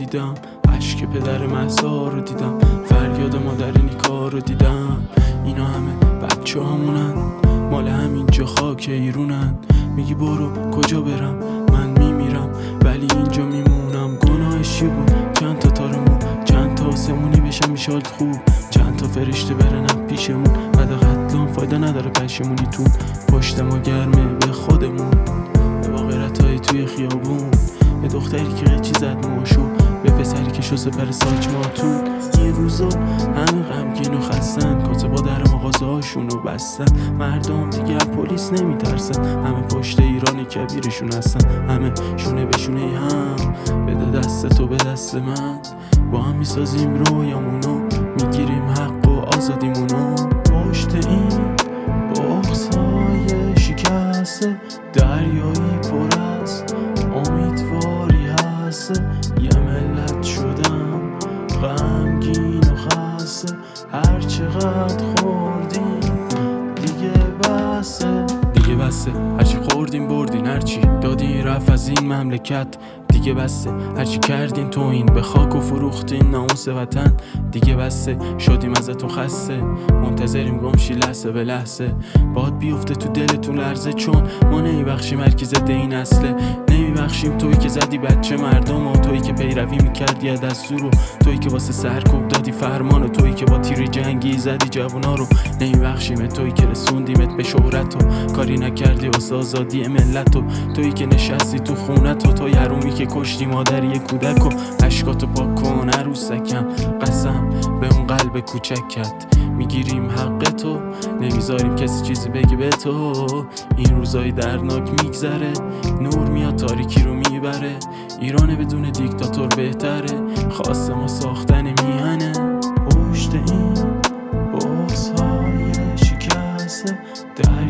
دیدم، اشک پدر مهسا رو دیدم، فریاد مادر نیکا رو دیدم. اینا همه بچه همونن، مال همینجا خاک ایرونن. میگی برو کجا برم، من میمیرم ولی اینجا میمونم. گناهش چی بود؟ چند تا تارمون، چند تا آسمونی بشم میشالت خوب، چند تا فرشته برنم پیشمون. بعد قتلام فایده نداره پشمونی تون، پشت ما گرمه به خودمون. به غیرتای توی خیابون، به دختری که قیچی زد موشو، به پسری که شو سپر ساچماتون. این روزا همه غمگین و خستن، کاتبا در مغازه هاشونو بستن. مردم دیگه پلیس نمیترسن، همه پشت ایران کبیرشون هستن. همه شونه به شونه هم، بده دست تو به دست من، با هم میسازیم رویامونو، میگیریم حق و آزادیمونو. پشت این بغض‌های شکسته، دریایی پر از امیدواری هست. یه ملت شدم غمگین و خسته، هر چقدر خوردیم دیگه بسه. دیگه بسه، هرچی خوردیم بردین، هرچی دادی رفت از این مملکت. دیگه بسه، هرچی کردین تو این به خاک و فروختین ناموس وطن. دیگه بسه، شدیم ازتون خسته، منتظریم گمشی لحظه به لحظه. باد بیفته تو دلتون لرزه، چون ما نمیبخشیم هرکی ضد این اصله. نمیبخشیم تویی که زدی بچه مردم، و تویی که پیروی میکردی از دستور، و تویی که واسه سرکوب دادی فرمان، و تویی که با تیر جنگی زدی جوونا رو. نمیبخشیم تویی که رسوندیمت به شهرت و کاری نکردی واسه آزادی ملت، و تویی که نشستی تو خونت، و توی حرومی که کشتی مادری کودک. و اشکاتو پاک کن عروسکم، قسم به اون قلب کوچکت. میگیریم حق تو، نمیذاریم کسی چیزی بگه به تو. این روزای دردناک میگذره، نور میاد تاریکی رو میبره. ایران بدون دیکتاتور بهتره، خواست ما ساختن میهنه. پشت این بغض‌های شکسته،